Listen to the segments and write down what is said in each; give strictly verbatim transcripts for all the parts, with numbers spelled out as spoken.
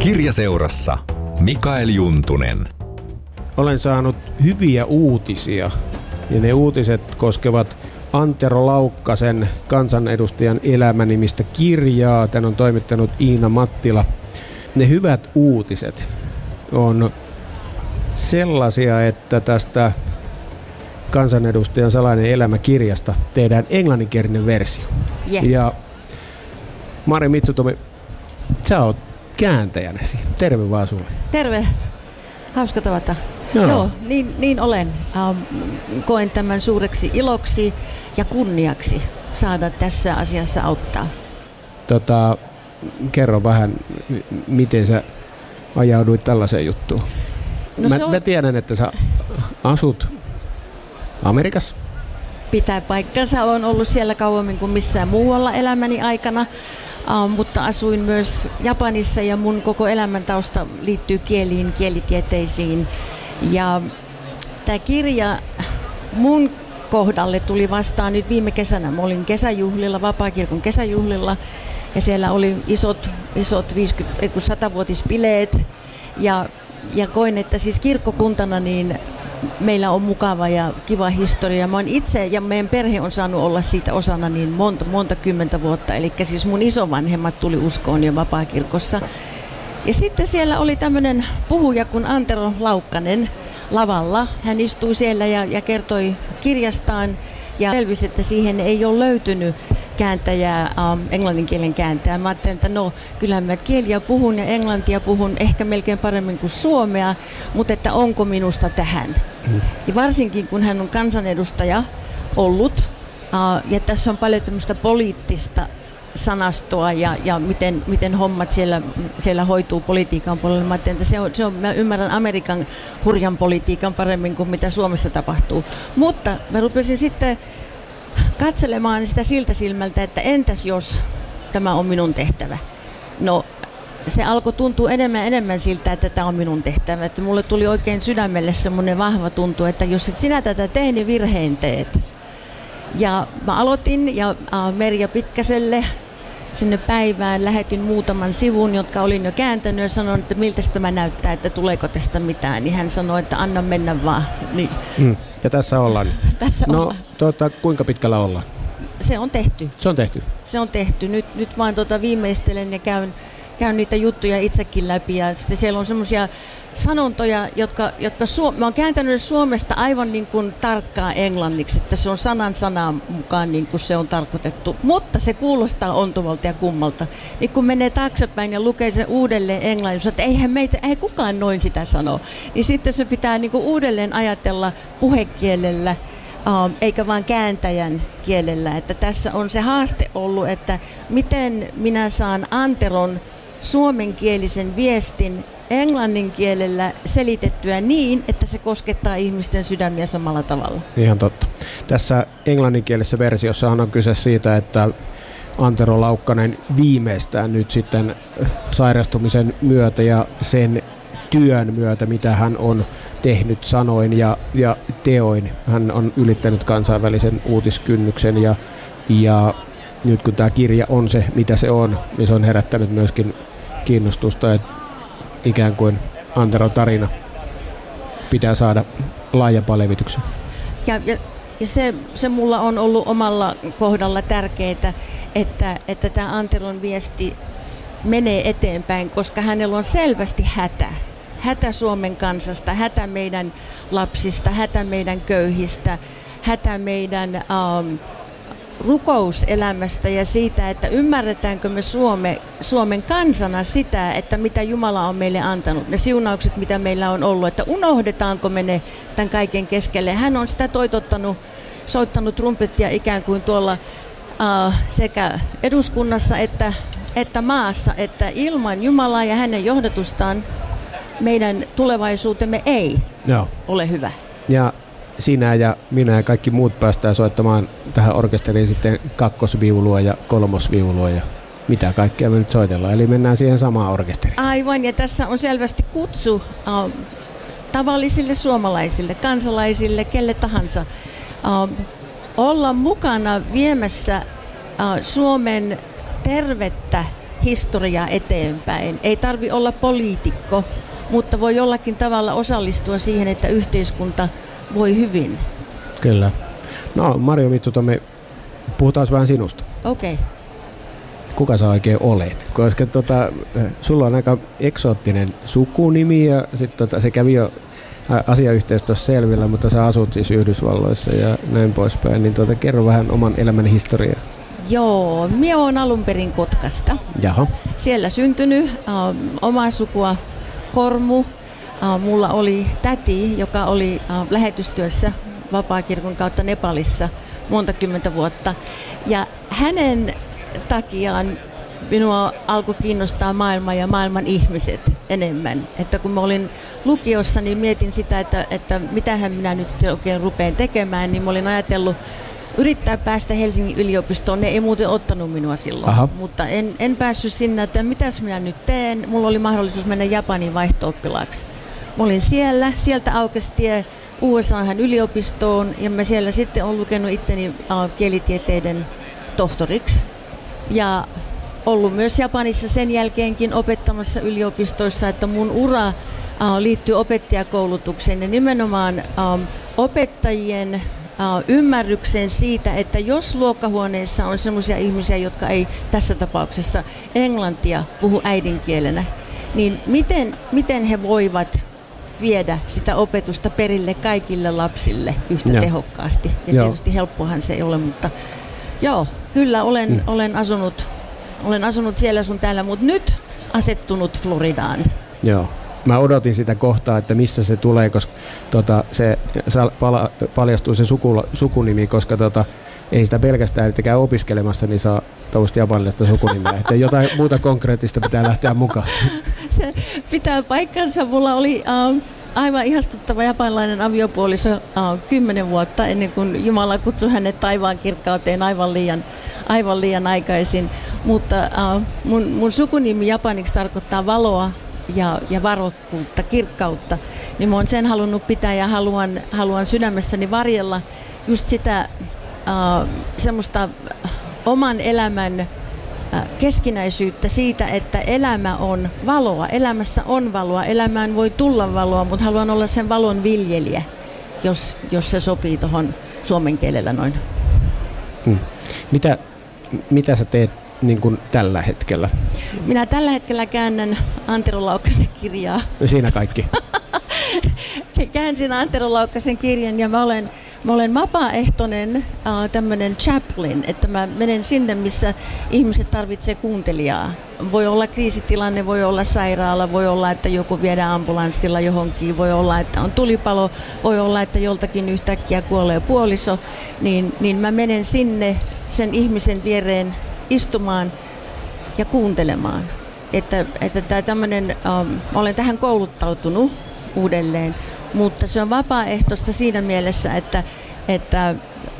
Kirjaseurassa Mikael Juntunen. Olen saanut hyviä uutisia, ja ne uutiset koskevat Antero Laukkasen kansanedustajan elämänimistä kirjaa. Tän on toimittanut Iina Mattila. Ne hyvät uutiset on sellaisia, että tästä kansanedustajan salainen elämäkirjasta tehdään englanninkielinen versio. Yes. Ja Mari Mitsutomi, sä oot kääntäjänäsi. Terve vaan sulle. Terve. Hauska tavata. Joo, Joo niin, niin olen. Ähm, koen tämän suureksi iloksi ja kunniaksi saada tässä asiassa auttaa. Tota, kerro vähän, miten sä ajauduit tällaiseen juttuun. No mä, on... mä tiedän, että sä asut Amerikassa. Pitää paikkansa. Olen ollut siellä kauemmin kuin missään muualla elämäni aikana, uh, mutta asuin myös Japanissa ja mun koko elämäntausta liittyy kieliin, kielitieteisiin. Ja tämä kirja mun kohdalle tuli vastaan nyt viime kesänä. Mä olin kesäjuhlilla, Vapaakirkon kesäjuhlilla, ja siellä oli isot, isot viisikymmentä, satavuotispileet. Ja, ja koin, että siis kirkkokuntana niin meillä on mukava ja kiva historia. Mä oon itse ja meidän perhe on saanut olla siitä osana niin monta, monta kymmentä vuotta. Eli siis mun isovanhemmat tuli uskoon jo Vapaakirkossa. Ja sitten siellä oli tämmöinen puhuja kuin Antero Laukkanen lavalla. Hän istui siellä ja, ja kertoi kirjastaan ja selvisi, että siihen ei ole löytynyt kääntäjää, um, englanninkielen kääntäjää. Mä ajattelin, että no, kyllähän mä kieliä puhun ja englantia puhun ehkä melkein paremmin kuin suomea, mutta että onko minusta tähän. Mm. Ja varsinkin kun hän on kansanedustaja ollut, uh, ja tässä on paljon tämmöistä poliittista sanastoa ja, ja miten, miten hommat siellä, siellä hoituu politiikan puolella. Mä ajattelin, että se on, se on, mä ymmärrän Amerikan hurjan politiikan paremmin kuin mitä Suomessa tapahtuu. Mutta mä rupesin sitten katselemaan sitä siltä silmältä, että entäs jos tämä on minun tehtävä. No se alkoi tuntua enemmän ja enemmän siltä, että tämä on minun tehtävä. Että mulle tuli oikein sydämelle semmoinen vahva tuntu, että jos et sinä tätä tee, niin virheen teet. Ja mä aloitin ja äh, Merja Pitkäselle sinne päivään lähetin muutaman sivun, jotka olin jo kääntänyt ja sanoin, että miltä tämä näyttää, että tuleeko tästä mitään. Niin hän sanoi, että anna mennä vaan. Niin. Mm. Ja tässä ollaan. Tässä no, ollaan. Tuota, kuinka pitkällä ollaan? Se on tehty. Se on tehty? Se on tehty. Nyt, nyt vaan tuota viimeistelen ja käyn, käyn niitä juttuja itsekin läpi. Ja sitten siellä on semmoisia sanontoja, jotka, jotka Suom- mä oon kääntänyt Suomesta aivan niin kuin tarkkaan englanniksi, että se on sanan sanaan mukaan niin kuin se on tarkoitettu, mutta se kuulostaa ontuvalta ja kummalta. Niin kun menee taaksepäin ja lukee sen uudelleen englanniksi, että eihän meitä, ei kukaan noin sitä sano, niin sitten se pitää niin kuin uudelleen ajatella puhekielellä, Um, eikä vaan kääntäjän kielellä. Että tässä on se haaste ollut, että miten minä saan Anteron suomenkielisen viestin englannin kielellä selitettyä niin, että se koskettaa ihmisten sydämiä samalla tavalla. Ihan totta. Tässä englanninkielisessä versiossa on kyse siitä, että Antero Laukkanen viimeistään nyt sitten sairastumisen myötä ja sen työn myötä, mitä hän on tehnyt sanoin ja, ja teoin. Hän on ylittänyt kansainvälisen uutiskynnyksen ja, ja nyt kun tämä kirja on se, mitä se on, niin se on herättänyt myöskin kiinnostusta, että ikään kuin Anteron tarina pitää saada laajempaa levityksiä. Ja, ja, ja se, se mulla on ollut omalla kohdalla tärkeää, että, että tämä Anteron viesti menee eteenpäin, koska hänellä on selvästi hätä. Hätä Suomen kansasta, hätä meidän lapsista, hätä meidän köyhistä, hätä meidän um, rukouselämästä ja siitä, että ymmärretäänkö me Suome, Suomen kansana sitä, että mitä Jumala on meille antanut, ne siunaukset, mitä meillä on ollut, että unohdetaanko me ne tämän kaiken keskelle. Hän on sitä toitottanut, soittanut trumpettia ikään kuin tuolla uh, sekä eduskunnassa että, että maassa, että ilman Jumalaa ja hänen johdatustaan meidän tulevaisuutemme ei Joo. ole hyvä. Ja sinä ja minä ja kaikki muut päästään soittamaan tähän orkesteriin sitten kakkosviulua ja kolmosviulua ja mitä kaikkea me nyt soitellaan. Eli mennään siihen samaan orkesteriin. Aivan, ja tässä on selvästi kutsu uh, tavallisille suomalaisille, kansalaisille, kelle tahansa uh, olla mukana viemässä uh, Suomen tervettä historiaa eteenpäin. Ei tarvi olla poliitikko, mutta voi jollakin tavalla osallistua siihen, että yhteiskunta voi hyvin. Kyllä. No Marjo Mitsuta, me puhutaan vähän sinusta. Okei. Okay. Kuka sä oikein olet? Koska tota, sulla on aika eksoottinen sukunimi ja sit tota, se kävi jo asiayhteistyössä selvillä, mutta sä asut siis Yhdysvalloissa ja näin poispäin. Niin tota, kerro vähän oman elämän historiaa. Joo, minä olen alun perin Kotkasta. Jaha. Siellä syntynyt, äh, omaa sukua Kormu. Äh, mulla oli täti, joka oli äh, lähetystyössä Vapaakirkon kautta Nepalissa monta kymmentä vuotta. Ja hänen takiaan minua alkoi kiinnostaa maailma ja maailman ihmiset enemmän. Että kun mä olin lukiossa, niin mietin sitä, että, että mitähän minä nyt sitten oikein rupean tekemään, niin mä olin ajatellut yrittää päästä Helsingin yliopistoon. Ne ei muuten ottanut minua silloin, Aha. mutta en, en päässyt sinne, että mitäs minä nyt teen. Mulla oli mahdollisuus mennä Japaniin vaihto-oppilaaksi. Mä olin siellä, sieltä aukesi tie U S A:han yliopistoon ja mä siellä sitten olen lukenut itteni uh, kielitieteiden tohtoriksi. Ja ollut myös Japanissa sen jälkeenkin opettamassa yliopistoissa, että mun ura uh, liittyy opettajakoulutukseen ja nimenomaan um, opettajien uh, ymmärrykseen siitä, että jos luokkahuoneessa on sellaisia ihmisiä, jotka ei tässä tapauksessa englantia puhu äidinkielenä, niin miten, miten he voivat viedä sitä opetusta perille kaikille lapsille yhtä Joo. tehokkaasti. Ja Joo. tietysti helppohan se ei ole, mutta joo, kyllä olen, mm. olen, asunut, olen asunut siellä sun täällä, mutta nyt asettunut Floridaan. Joo. Mä odotin sitä kohtaa, että missä se tulee, koska tota, se pala, paljastuu se sukula, sukunimi, koska tota, ei sitä pelkästään, että käy opiskelemassa, niin saa tuollaista japanilaista sukunimeä. Että jotain muuta konkreettista pitää lähteä mukaan. Se pitää paikkansa. Mulla oli uh, aivan ihastuttava japanilainen aviopuoliso uh, kymmenen vuotta ennen kuin Jumala kutsui hänet taivaan kirkkauteen aivan liian, aivan liian aikaisin. Mutta uh, mun, mun sukunimi japaniksi tarkoittaa valoa ja, ja varokkuutta, kirkkautta. Niin mä oon sen halunnut pitää ja haluan, haluan sydämessäni varjella just sitä uh, semmoista oman elämän keskinäisyyttä siitä, että elämä on valoa. Elämässä on valoa. Elämään voi tulla valoa, mutta haluan olla sen valon viljelijä, jos, jos se sopii tuohon suomen kielellä noin. Hmm. Mitä, mitä sä teet niin kuin tällä hetkellä? Minä tällä hetkellä käännän Antero Laukkasen kirjaa. No siinä kaikki. Käänsin Antero Laukkasen kirjan ja mä olen, mä olen vapaaehtoinen uh, tämmöinen chaplain, että mä menen sinne, missä ihmiset tarvitsee kuuntelijaa. Voi olla kriisitilanne, voi olla sairaala, voi olla, että joku viedään ambulanssilla johonkin, voi olla, että on tulipalo, voi olla, että joltakin yhtäkkiä kuolee puoliso, niin, niin mä menen sinne sen ihmisen viereen istumaan ja kuuntelemaan. Että, että tää tämmönen, um, olen tähän kouluttautunut uudelleen, mutta se on vapaaehtoista siinä mielessä, että, että,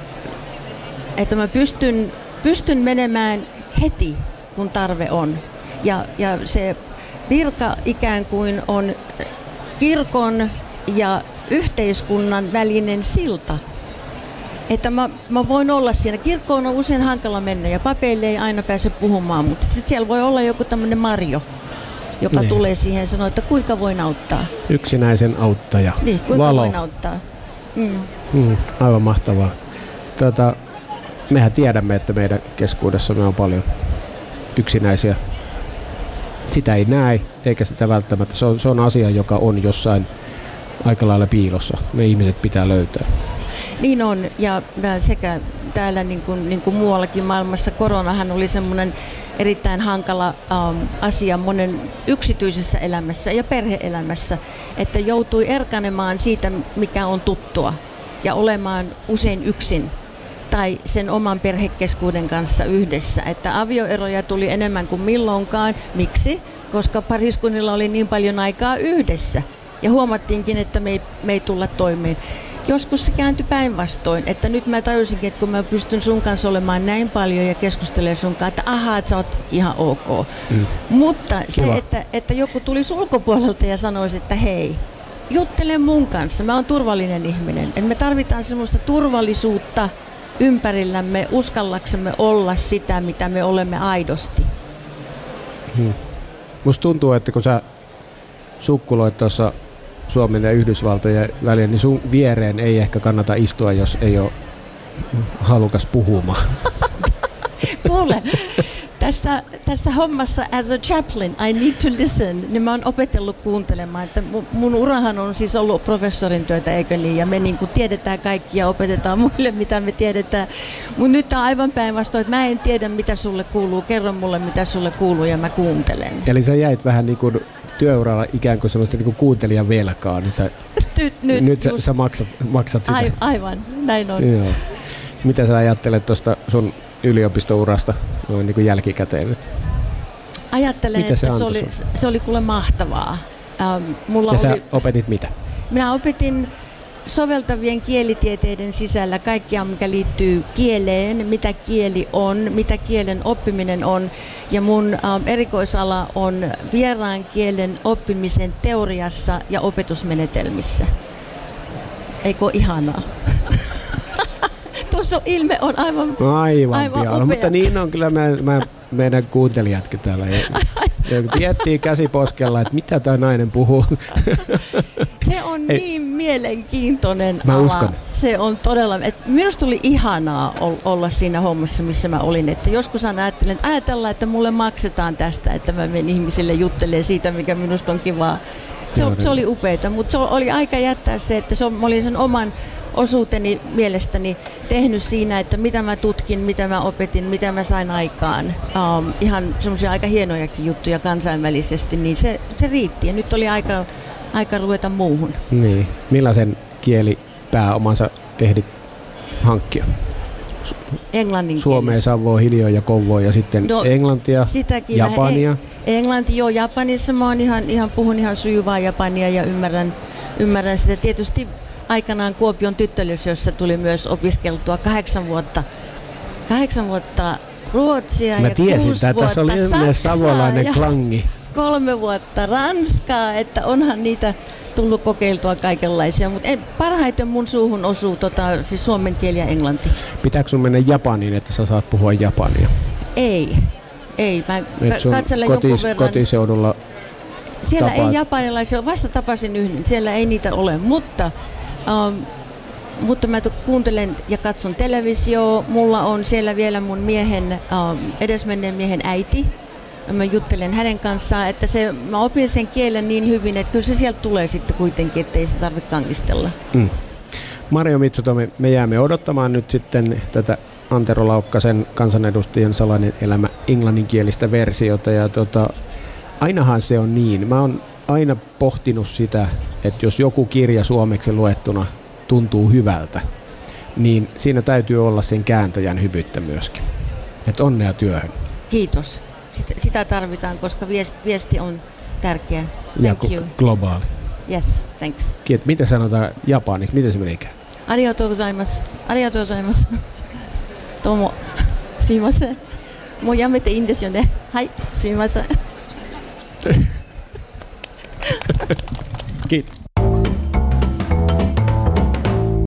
että mä pystyn, pystyn menemään heti, kun tarve on. Ja, ja se virka ikään kuin on kirkon ja yhteiskunnan välinen silta. Että mä, mä voin olla siinä. Kirkkoon on usein hankala mennä ja papeille ei aina pääse puhumaan, mutta sitten siellä voi olla joku tämmöinen Marjo, joka niin. tulee siihen ja sanoo, että kuinka voin auttaa. Yksinäisen auttaja. Niin, kuinka Valo. voin auttaa. Mm. Mm, aivan mahtavaa. Tuota, mehän tiedämme, että meidän keskuudessamme on paljon yksinäisiä. Sitä ei näe, eikä sitä välttämättä. Se on, se on asia, joka on jossain aika lailla piilossa. Ne ihmiset pitää löytää. Niin on, ja sekä täällä niin kuin, niin kuin muuallakin maailmassa koronahan oli semmoinen erittäin hankala um, asia monen yksityisessä elämässä ja perhe-elämässä, että joutui erkanemaan siitä, mikä on tuttua ja olemaan usein yksin tai sen oman perhekeskuuden kanssa yhdessä. Että avioeroja tuli enemmän kuin milloinkaan. Miksi? Koska pariskunnilla oli niin paljon aikaa yhdessä ja huomattiinkin, että me ei, me ei tulla toimeen. Joskus se kääntyi päinvastoin, että nyt mä tajusinkin, että kun mä pystyn sun kanssa olemaan näin paljon ja keskustelemaan sun kanssa, että ahaa, että sä oot ihan ok. Mm. Mutta se, että, että joku tulisi ulkopuolelta ja sanoisi, että hei, juttele mun kanssa, mä oon turvallinen ihminen. Et me tarvitaan semmoista turvallisuutta ympärillämme, uskallaksemme olla sitä, mitä me olemme aidosti. Hmm. Musta tuntuu, että kun sä sukkuloit tuossa Suomen ja Yhdysvaltojen väliin, niin sun viereen ei ehkä kannata istua, jos ei ole halukas puhumaan. Kuule, tässä, tässä hommassa as a chaplain, I need to listen, niin mä oon opetellut kuuntelemaan, että mun, mun urahan on siis ollut professorin työtä, eikö niin, ja me niin kuin tiedetään kaikki ja opetetaan muille, mitä me tiedetään, mutta nyt on aivan päinvastoin, että mä en tiedä, mitä sulle kuuluu, kerro mulle, mitä sulle kuuluu, ja mä kuuntelen. Eli sä jäit vähän niin kuin työuralla ikään kuin sellaista niin kuin kuuntelijan velkaa, niin sä, nyt, nyt, nyt sä, sä maksat, maksat sitä. Ai, aivan, näin on. Joo. Mitä sä ajattelet tuosta sun yliopistourasta noin niin kuin jälkikäteen nyt? Ajattelen, mitä että se, se oli, se oli kuule mahtavaa. Ähm, mulla ja sä oli, opetit mitä? Minä opetin soveltavien kielitieteiden sisällä kaikkea, mikä liittyy kieleen, mitä kieli on, mitä kielen oppiminen on. Ja mun ähm, erikoisala on vieraan kielen oppimisen teoriassa ja opetusmenetelmissä. Eikö ole ihanaa? Tuossa ilme on aivan, aivan, aivan pian. upea. Mutta niin on kyllä mä, mä, meidän kuuntelijatkin täällä. Ja, ja miettii käsi poskella, että mitä tämä nainen puhuu. Se on Ei. niin mielenkiintoinen mä ala. Uskon. Se on todella, että minusta tuli ihanaa olla siinä hommassa, missä mä olin. Että joskus ajattelen, että ajatellaan, että mulle maksetaan tästä, että mä menen ihmisille juttelemaan siitä, mikä minusta on kivaa. Se, se oli upeita, mutta se oli aika jättää se, että se on, mä olin sen oman osuuteni mielestäni tehnyt siinä, että mitä mä tutkin, mitä mä opetin, mitä mä sain aikaan. Um, ihan semmoisia aika hienojakin juttuja kansainvälisesti, niin se, se riitti. Ja nyt oli aika, aika ruveta muuhun. Niin. Millaisen kielipääomansa ehdit hankkia? Englannin Suomeen, Savoon, Hiljoon ja Kouvoon ja sitten no, Englantia, Japania. Englanti, joo, Japanissa mä oon ihan, ihan, puhun ihan sujuvaa japania ja ymmärrän, ymmärrän sitä. Tietysti aikanaan Kuopion tyttölys, tuli myös opiskeltua kahdeksan vuotta, kahdeksan vuotta ruotsia mä ja tiesin, kuusi että vuotta tässä oli savolainen ja klangi. kolme vuotta ranskaa, että onhan niitä tullut kokeiltua kaikenlaisia, mutta parhaiten mun suuhun osuu tota, siis suomen kieli ja englanti. Pitääkö sun mennä Japaniin, että sä saat puhua japania? Ei, ei. Mä katselen kotis, jonkun verran. Kotiseudulla siellä tapaat. Ei japanilaisia, vasta tapasin yhden, siellä ei niitä ole, mutta, um, mutta mä kuuntelen ja katson televisioa. Mulla on siellä vielä mun miehen, um, edesmenneen miehen äiti. Mä juttelen hänen kanssaan, että se, mä opin sen kielen niin hyvin, että kyllä se sieltä tulee sitten kuitenkin, ettei sitä tarvitse kangistella. Mm. Marjo Mitsutomi, me jäämme odottamaan nyt sitten tätä Antero Laukkasen Kansanedustajan salainen elämä englanninkielistä versiota. Ja tota, ainahan se on niin. Mä oon aina pohtinut sitä, että jos joku kirja suomeksi luettuna tuntuu hyvältä, niin siinä täytyy olla sen kääntäjän hyvyyttä myöskin. Et onnea työhön. Kiitos. Sitä, sitä tarvitaan, koska viesti, viesti on tärkeä. Thank ja you. Globaali. Yes, thanks. Kiitos. Mitä sanotaan japaniksi? Miten se menikään? Arigatou gozaimasu. Arigatou gozaimasu. Tomo. Sumimasen. Mou yamete ii in desu yo ne. Hai, sumimasen. Kiitos.